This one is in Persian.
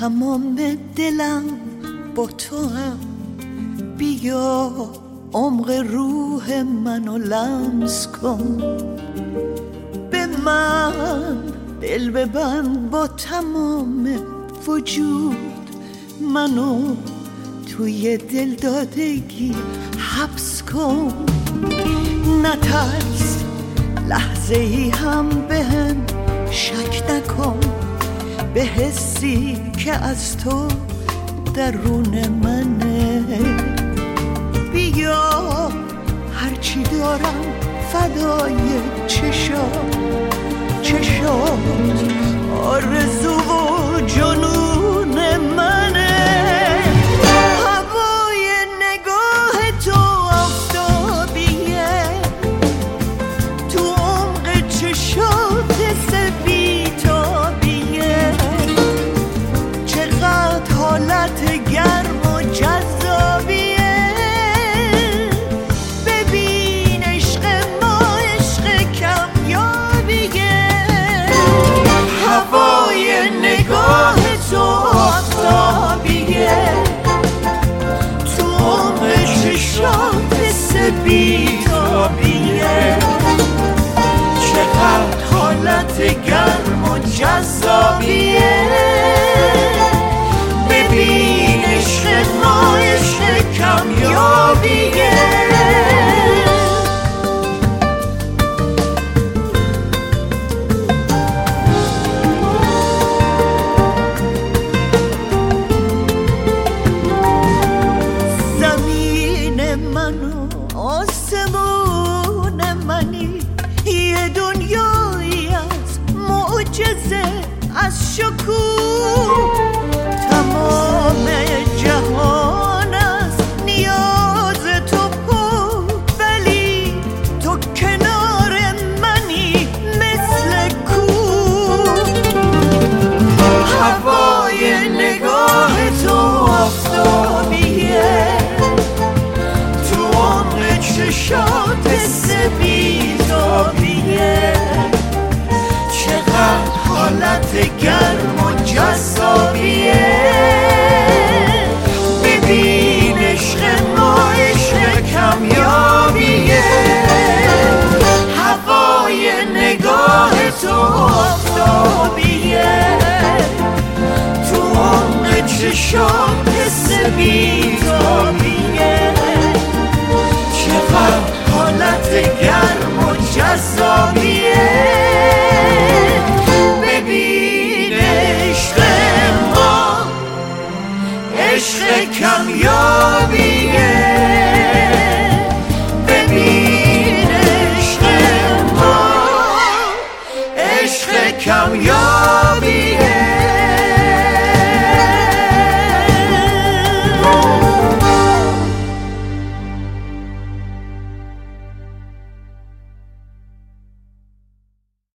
تمام دلم با تو هم، بیا عمق روح منو لمس کن، به من دل ببند با تمام وجود، منو توی دل دادگی حبس کن. نترس لحظه ای هم بهم شک نکن، به حسی که از تو درون منه. بیا هرچی دارم فدای چشات آرزو و جنون منه. هوای نگاه تو آفتابیه، تو عمق چشات سپیتابیه، چقدر حالت گرم و جذابیه. ببین عشق ما عشق کمیابیه، هوای نگاه تو آفتابیه، تو عمق چشات سپیتابیه، چقدر حالت گرم و جذابیه. ببین عشق ما عشق کمیابیه. زمین من و آسمون منی، یه دنیایی از معجزه، از شکوه. تمام جهان است نیاز تو پر، ولی تو کنار منی مثل کوه. هوای نگاه تو آفتابیه، تو عمق چشات سپیتابیه، چقدر حالت گرم و جذابیه. ببین عشق ما عشق کمیابیه، هوای نگاه تو آفتابیه، تو عمق چشات سپیتابیه، چقدر حالت گرم و جذابیه. ببین عشق ما عشق کمیابیه.